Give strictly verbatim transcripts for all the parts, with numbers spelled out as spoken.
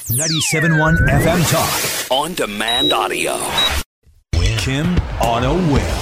ninety-seven point one F M Talk. On demand audio. Kim on a whim.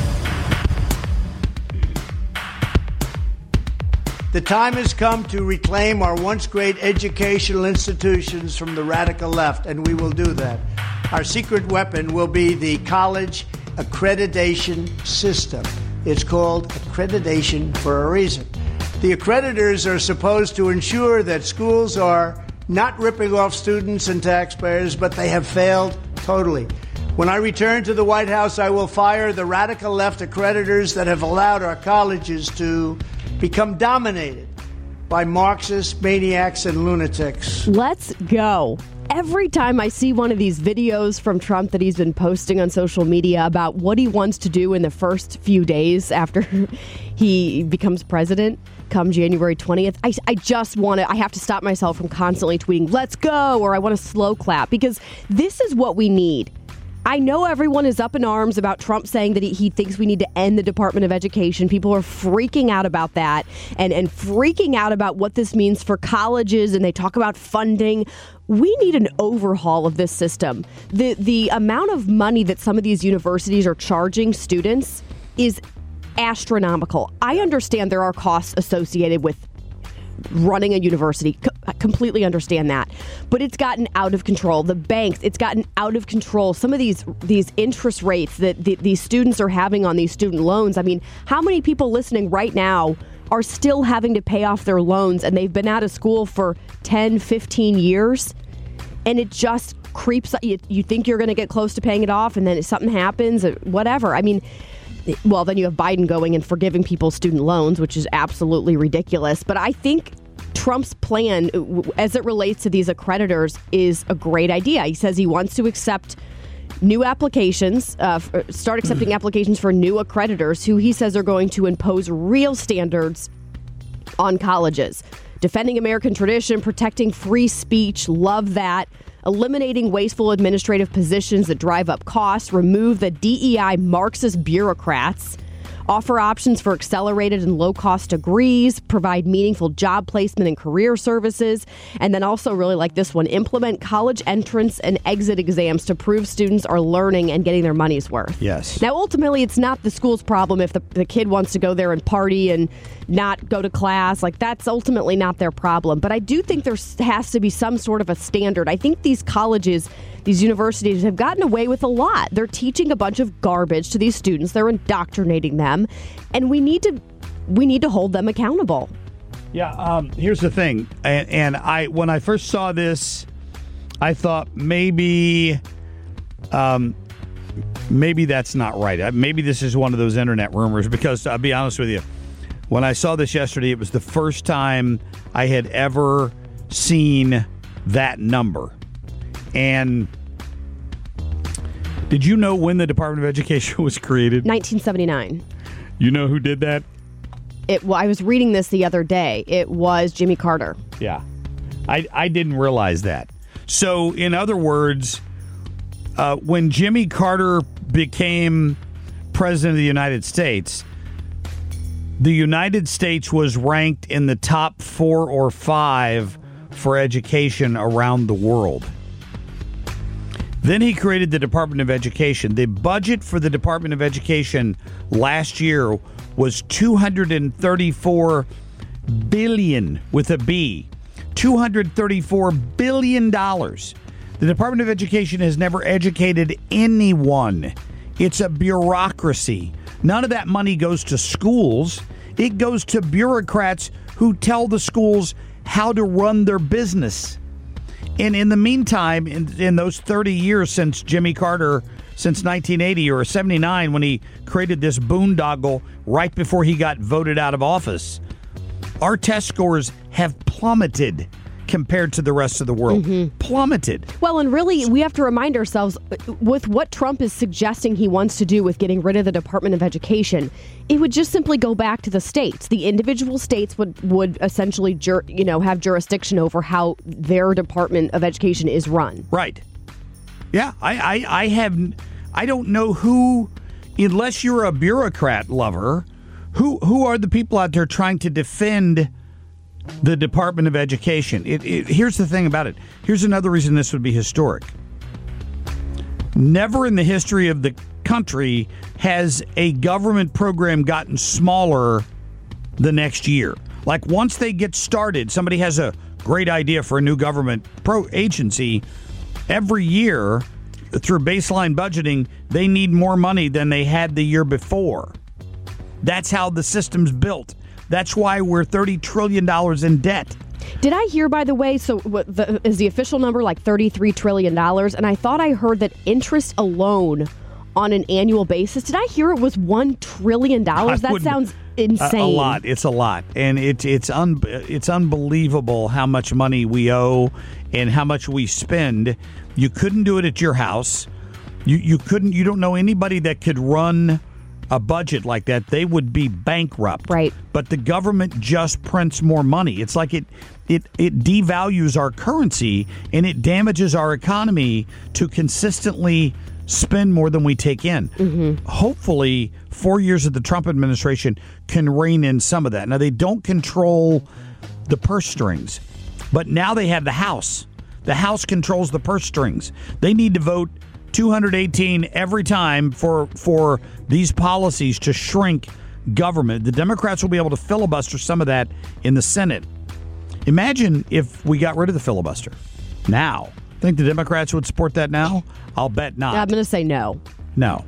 The time has come to reclaim our once great educational institutions from the radical left, and we will do that. Our secret weapon will be the college accreditation system. It's called accreditation for a reason. The accreditors are supposed to ensure that schools are not ripping off students and taxpayers, but they have failed totally. When I return to the White House, I will fire the radical left accreditors that have allowed our colleges to become dominated by Marxist maniacs and lunatics. Let's go. Every time I see one of these videos from Trump that he's been posting on social media about what he wants to do in the first few days after he becomes president, come January twentieth, I, I just want to, I have to stop myself from constantly tweeting, let's go, or I want to slow clap, because this is what we need. I know everyone is up in arms about Trump saying that he, he thinks we need to end the Department of Education. People are freaking out about that and, and freaking out about what this means for colleges, and they talk about funding. We need an overhaul of this system. The the amount of money that some of these universities are charging students is astronomical. I understand there are costs associated with running a university. I completely understand that. But it's gotten out of control. The banks, it's gotten out of control. Some of these these interest rates that the, these students are having on these student loans. I mean, how many people listening right now are still having to pay off their loans, and they've been out of school for ten, fifteen years? And it just creeps up. You, you think you're going to get close to paying it off, and then if something happens, or whatever. I mean, well, then you have Biden going and forgiving people's student loans, which is absolutely ridiculous. But I think Trump's plan, as it relates to these accreditors, is a great idea. He says he wants to accept new applications, uh, start accepting applications for new accreditors who he says are going to impose real standards on colleges. Defending American tradition, protecting free speech, love that. Eliminating wasteful administrative positions that drive up costs, remove the D E I Marxist bureaucrats, offer options for accelerated and low-cost degrees, provide meaningful job placement and career services, and then also really like this one, implement college entrance and exit exams to prove students are learning and getting their money's worth. Yes. Now, ultimately, it's not the school's problem if the, the kid wants to go there and party and not go to class. Like, that's ultimately not their problem. But I do think there has to be some sort of a standard. I think these colleges, these universities have gotten away with a lot. They're teaching a bunch of garbage to these students. They're indoctrinating them. And we need to we need to hold them accountable. Yeah, um, here's the thing. And, and I when I first saw this, I thought maybe um, maybe that's not right. Maybe this is one of those internet rumors, because I'll be honest with you. When I saw this yesterday, it was the first time I had ever seen that number. And did you know when the Department of Education was created? nineteen seventy-nine. You know who did that? It. Well, I was reading this the other day. It was Jimmy Carter. Yeah. I, I didn't realize that. So, in other words, uh, when Jimmy Carter became president of the United States, the United States was ranked in the top four or five for education around the world. Then he created the Department of Education. The budget for the Department of Education last year was two hundred thirty-four billion dollars with a B. two hundred thirty-four billion dollars. The Department of Education has never educated anyone. It's a bureaucracy. None of that money goes to schools. It goes to bureaucrats who tell the schools how to run their business. And in the meantime, in, in those thirty years since Jimmy Carter, since nineteen eighty or seventy-nine, when he created this boondoggle right before he got voted out of office, our test scores have plummeted compared to the rest of the world. Mm-hmm. Plummeted. Well, and really, we have to remind ourselves, with what Trump is suggesting he wants to do with getting rid of the Department of Education, it would just simply go back to the states. The individual states would, would essentially jur- you know, have jurisdiction over how their Department of Education is run. Right. Yeah, I, I, I have, I don't know who, unless you're a bureaucrat lover, who who are the people out there trying to defend the Department of Education. It, it, here's the thing about it. Here's another reason this would be historic. Never in the history of the country has a government program gotten smaller the next year. Like once they get started, somebody has a great idea for a new government pro agency. Every year, through baseline budgeting, they need more money than they had the year before. That's how the system's built. That's why we're thirty trillion dollars in debt. Did I hear, by the way, so what the, is the official number like thirty-three trillion dollars? And I thought I heard that interest alone on an annual basis, did I hear it was one trillion dollars? That sounds insane. A, a lot. It's a lot. And it, it's un, it's unbelievable how much money we owe and how much we spend. You couldn't do it at your house. You you couldn't. You don't know anybody that could run a budget like that. They would be bankrupt. Right. But the government just prints more money. It's like it it it devalues our currency and it damages our economy to consistently spend more than we take in. Mm-hmm. Hopefully, four years of the Trump administration can rein in some of that. Now, they don't control the purse strings, but now they have the House. The House controls the purse strings. They need to vote two hundred eighteen every time for for these policies to shrink government. The Democrats will be able to filibuster some of that in the Senate. Imagine if we got rid of the filibuster now. Think the Democrats would support that now? I'll bet not. I'm going to say no. No.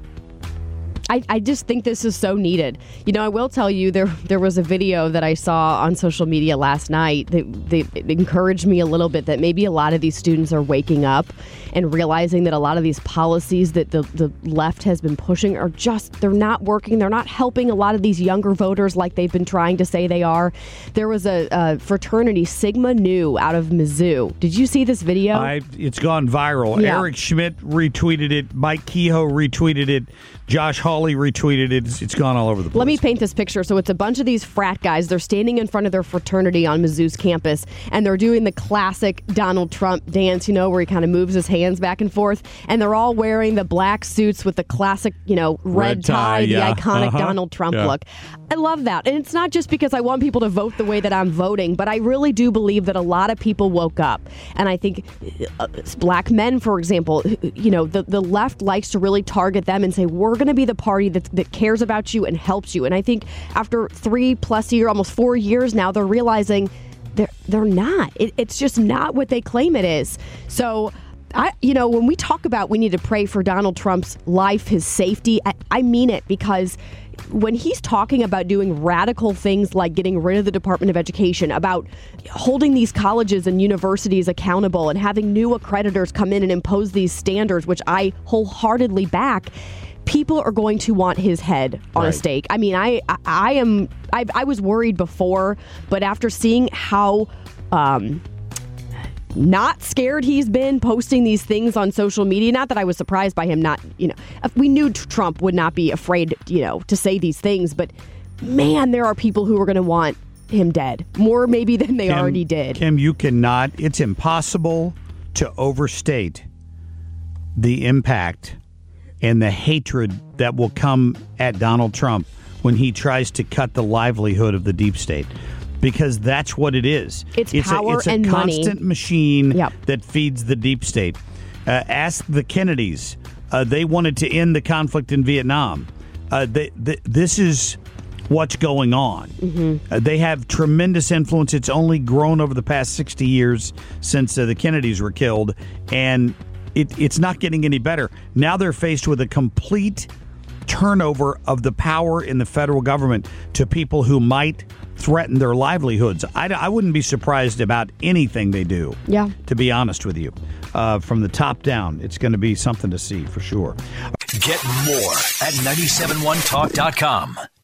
I, I just think this is so needed. You know, I will tell you, there there was a video that I saw on social media last night that they, it encouraged me a little bit that maybe a lot of these students are waking up and realizing that a lot of these policies that the, the left has been pushing are just, they're not working. They're not helping a lot of these younger voters like they've been trying to say they are. There was a, a fraternity, Sigma Nu, out of Mizzou. Did you see this video? I, it's gone viral. Yeah. Eric Schmidt retweeted it. Mike Kehoe retweeted it. Josh Hawley retweeted it. It's, it's gone all over the place. Let me paint this picture. So it's a bunch of these frat guys. They're standing in front of their fraternity on Mizzou's campus, and they're doing the classic Donald Trump dance, you know, where he kind of moves his hands back and forth. And they're all wearing the black suits with the classic, you know, red, Red tie, tie, yeah. the iconic Uh-huh. Donald Trump Yeah. look. I love that. And it's not just because I want people to vote the way that I'm voting, but I really do believe that a lot of people woke up. And I think uh, black men, for example, you know, the, the left likes to really target them and say, we're going to be the party that, that cares about you and helps you. And I think after three plus year, almost four years now, they're realizing they're, they're not. It, it's just not what they claim it is. So, I, you know, when we talk about we need to pray for Donald Trump's life, his safety, I, I mean it, because when he's talking about doing radical things like getting rid of the Department of Education, about holding these colleges and universities accountable and having new accreditors come in and impose these standards, which I wholeheartedly back, people are going to want his head on Right. a stake. I mean, I I, I am I, I was worried before, but after seeing how um, not scared he's been posting these things on social media, not that I was surprised by him not, you know, we knew Trump would not be afraid, you know, to say these things, but man, there are people who are going to want him dead more maybe than they Kim, already did. Kim, you cannot, it's impossible to overstate the impact and the hatred that will come at Donald Trump when he tries to cut the livelihood of the deep state. Because that's what it is. It's it's power a, it's a and money. constant machine Yep. that feeds the deep state. Uh, ask the Kennedys. Uh, they wanted to end the conflict in Vietnam. Uh, they, they, this is what's going on. Mm-hmm. Uh, they have tremendous influence. It's only grown over the past sixty years since uh, the Kennedys were killed. And it, it's not getting any better. Now they're faced with a complete turnover of the power in the federal government to people who might threaten their livelihoods. I, I wouldn't be surprised about anything they do, Yeah. to be honest with you. Uh, from the top down, it's going to be something to see for sure. Get more at nine seven one talk dot com.